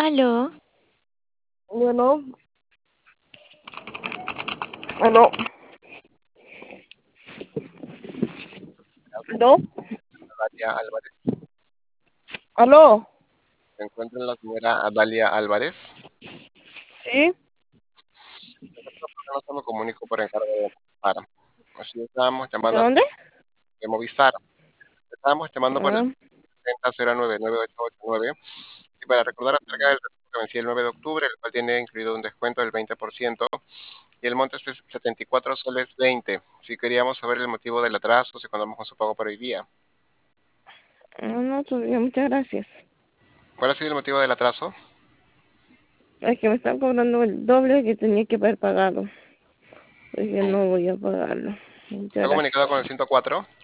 Aló, Bueno, aló, aló, Dalia Álvarez. aló, Se encuentra la señora Dalia Álvarez. sí, No se me comunico por encargo de Movistar. Así estábamos ¿de llamando dónde? de Movistar. Estábamos llamando por el Ah, 60099889 y para recordar acerca del retorno que vencía el 9 de octubre, el cual tiene incluido un descuento del 20% y el monto es de 74 soles 20. Si queríamos saber el motivo del atraso, si contamos con su pago por hoy día. no, todavía, muchas gracias. ¿Cuál ha sido el motivo del atraso? Es que me están cobrando el doble que tenía que haber pagado. Pues yo Mm. no voy a pagarlo. ¿Se Muchas ha gracias. comunicado con el 104?